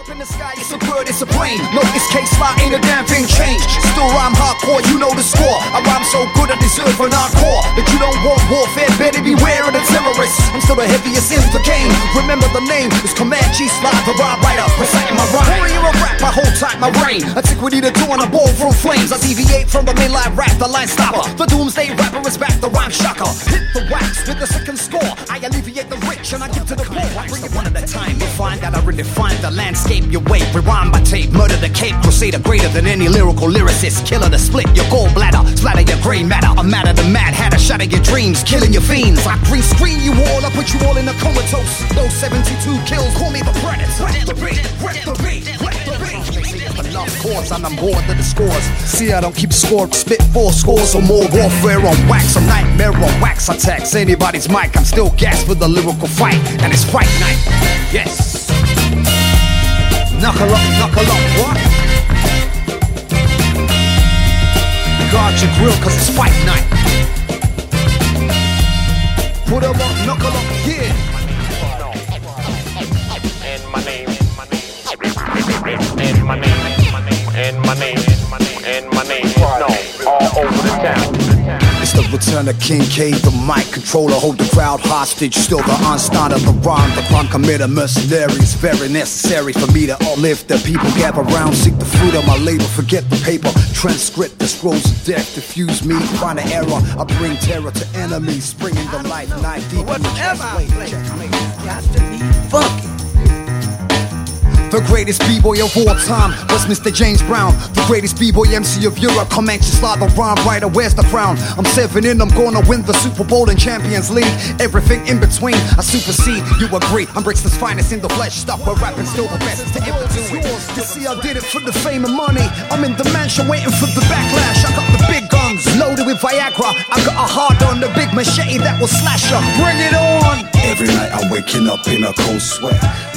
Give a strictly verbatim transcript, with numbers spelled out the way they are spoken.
in the sky, it's a bird, it's a plane. No, this case law ain't a damn thing changed. Still rhyme hardcore, you know the score. I rhyme so good I deserve an encore. That you don't want warfare, better beware of the terrorists. I'm still the heaviest in the game. Remember the name, it's Comanche Slide, the rhyme writer, reciting my rhyme. Warrior of rap, I hold tight my reign. Antiquity to do on a ball from flames. I deviate from the mainline rap, the line stopper. The doomsday rapper is back, the rhyme shocker. Hit the wax with the second score. I alleviate the rich and I give to the poor. I bring it one at a time. You'll find that I redefine the landscape you wait. Rewind my tape, murder the cape. Crusader greater than any lyrical lyricist. Killer to split your gallbladder, splatter your gray matter. I'm mad at the mad hatter, shatter your dreams, killing your fiends. I green screen you all, I put you all in a comatose. Those seventy-two kills, call me the predator. Wet the beat, wet the beat, wet the beat. Enough cause, and I'm bored of the scores. See, I don't keep score, spit four scores or more. Warfare on wax, a nightmare on wax. I tax anybody's mic, I'm still gassed for the lyrical fight. And it's fight night, yes. Knuckle up, knuckle up, what? Guard your grill cause it's fight night. Put 'em up, knuckle up, yeah. And my name, and my name, and my name, and my name, and my name is known all over the town. It's the return of King K, the mic controller, hold the crowd hostage. Still the Einstein of the rhyme, the crime committer, mercenaries. Very necessary for me to uplift the people. Gather round, seek the fruit of my labor. Forget the paper, transcript the scrolls of death. Diffuse me, find an error. I bring terror to enemies, springing the life knife deep in the chest. Funky. The greatest b-boy of all time was Mister James Brown. The greatest b-boy M C of Europe. Comanche Slide, the rhyme writer, where's the crown? I'm seven in, I'm gonna win the Super Bowl and Champions League. Everything in between, I supersede, you agree. I'm Brixton's finest in the flesh, stuff where rapping still the best to ever do it. You see, I did it for the fame and money. I'm in the mansion waiting for the backlash. I got the big guns, loaded with Viagra. I got a hard on, the big machete that will slash her. Bring it on! Every night I'm waking up in a cold sweat.